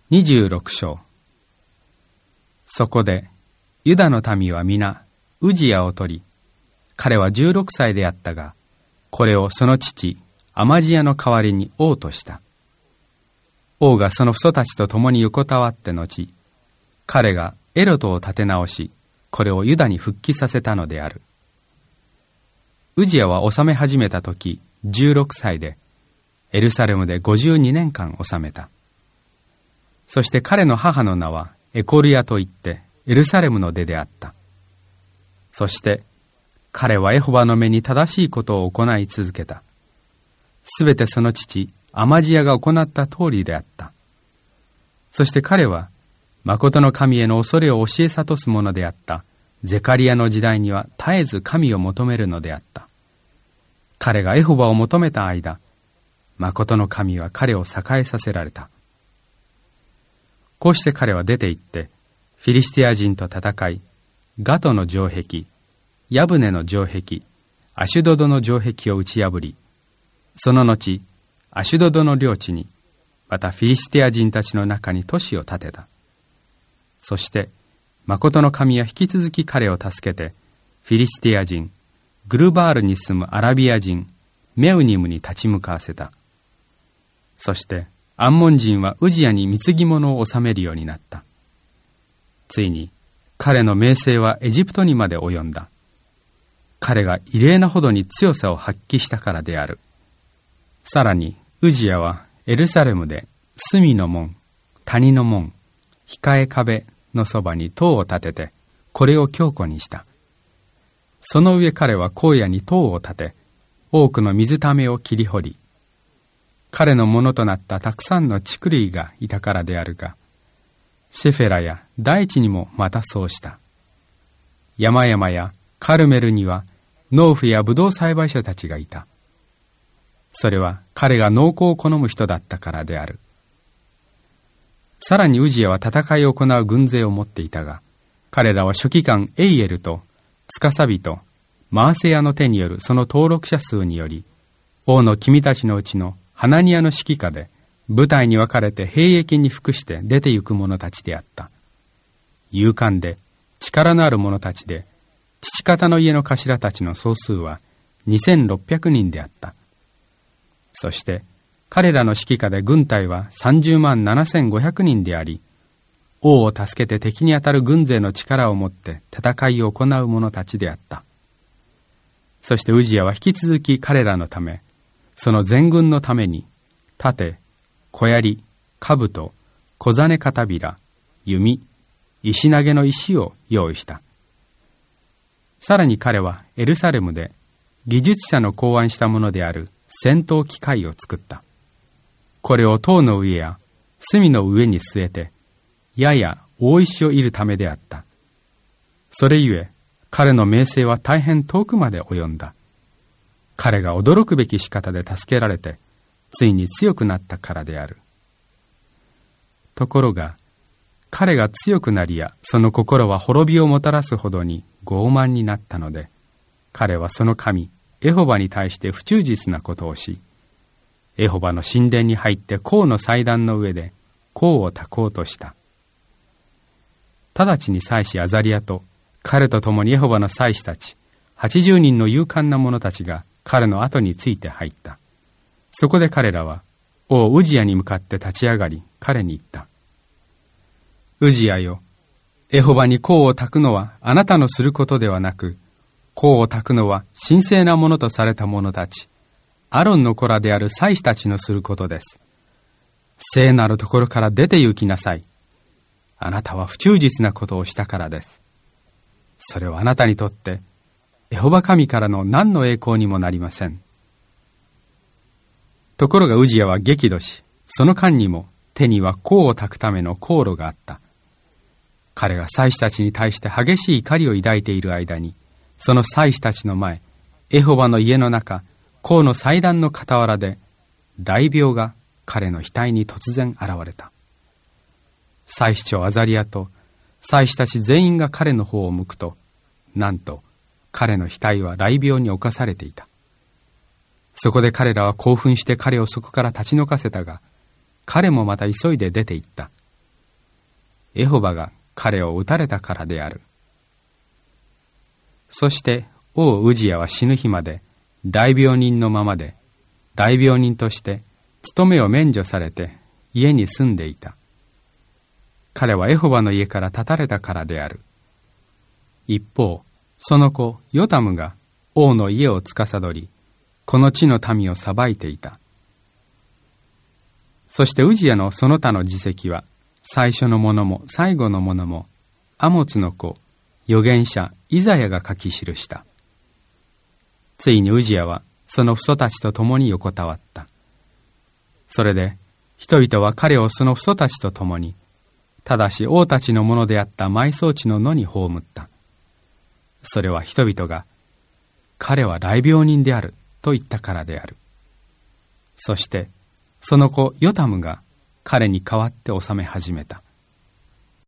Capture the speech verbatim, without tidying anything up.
にじゅうろく章。そこでユダの民は皆ウジヤを取り、彼はじゅうろくさいであったが、これをその父アマジヤの代わりに王とした。王がその父祖たちと共に横たわって後、彼がエロトを立て直し、これをユダに復帰させたのである。ウジヤは治め始めた時じゅうろくさいで、エルサレムでごじゅうにねんかん治めた。そして彼の母の名はエコルヤといってエルサレムの出であった。そして彼はエホバの目に正しいことを行い続けた。すべてその父アマジヤが行った通りであった。そして彼は誠の神への恐れを教え諭す者であったゼカリヤの時代には絶えず神を求めるのであった。彼がエホバを求めた間、誠の神は彼を栄えさせられた。こうして彼は出て行って、フィリシティア人と戦い、ガトの城壁、ヤブネの城壁、アシュドドの城壁を打ち破り、その後、アシュドドの領地に、またフィリシティア人たちの中に都市を建てた。そして、誠の神は引き続き彼を助けて、フィリシティア人、グルバールに住むアラビア人、メウニムに立ち向かわせた。そして、アンモン人はウジヤに貢ぎ物を納めるようになった。ついに彼の名声はエジプトにまで及んだ。彼が異例なほどに強さを発揮したからである。さらにウジヤはエルサレムで隅の門、谷の門、控え壁のそばに塔を建てて、これを強固にした。その上彼は荒野に塔を建て、多くの水ためを切り掘り、彼のものとなったたくさんの畜類がいたからであるが、シェフェラや大地にもまたそうした。山々やカルメルには農夫やブドウ栽培者たちがいた。それは彼が農耕を好む人だったからである。さらにウジヤは戦いを行う軍勢を持っていたが、彼らは書記官エイエルと司人マーセヤの手によるその登録者数により、王の君たちのうちのハナニヤの指揮下で部隊に分かれて兵役に服して出て行く者たちであった。勇敢で力のある者たちで、父方の家の頭たちの総数はにせんろっぴゃくにんであった。そして彼らの指揮下で軍隊はさんじゅうまんななせんごひゃくにんであり、王を助けて敵に当たる軍勢の力を持って戦いを行う者たちであった。そしてウジヤは引き続き彼らのため、その全軍のために盾、小槍、兜、小金片びら、弓、石投げの石を用意した。さらに彼はエルサレムで技術者の考案したものである戦闘機械を作った。これを塔の上や隅の上に据えて、やや大石を射るためであった。それゆえ彼の名声は大変遠くまで及んだ。彼が驚くべき仕方で助けられて、ついに強くなったからである。ところが、彼が強くなりや、その心は滅びをもたらすほどに傲慢になったので、彼はその神、エホバに対して不忠実なことをし、エホバの神殿に入って甲の祭壇の上で甲を焚こうとした。直ちに祭司アザリヤと、彼と共にエホバの祭司たち、はちじゅうにんの勇敢な者たちが、彼の後について入った。そこで彼らは王ウジヤに向かって立ち上がり、彼に言った。ウジヤよ、エホバに甲を焚くのはあなたのすることではなく、甲を焚くのは神聖なものとされた者たち、アロンの子らである祭司たちのすることです。聖なるところから出て行きなさい。あなたは不忠実なことをしたからです。それはあなたにとってエホバ神からの何の栄光にもなりません。ところがウジヤは激怒し、その間にも手には甲を焚くための香炉があった。彼が祭司たちに対して激しい怒りを抱いている間に、その祭司たちの前、エホバの家の中、甲の祭壇の傍らで、雷病が彼の額に突然現れた。祭司長アザリヤと祭司たち全員が彼の方を向くと、なんと彼の額は雷病に侵されていた。そこで彼らは興奮して彼をそこから立ち退かせたが、彼もまた急いで出て行った。 エホバが彼を撃たれたからである。そして王ウジヤは死ぬ日まで大病人のままで、大病人として務めを免除されて家に住んでいた。彼はエホバの家から断たれたからである。一方、その子ヨタムが王の家を司り、この地の民を裁いていた。そしてウジヤのその他の事績は、最初のものも最後のものも、アモツの子、預言者イザヤが書き記した。ついにウジヤはその父祖たちと共に横たわった。それで人々は彼をその父祖たちと共に、ただし王たちのものであった埋葬地の野に葬った。それは人々が、彼は癩病人であると言ったからである。そしてその子ヨタムが彼に代わって治め始めた。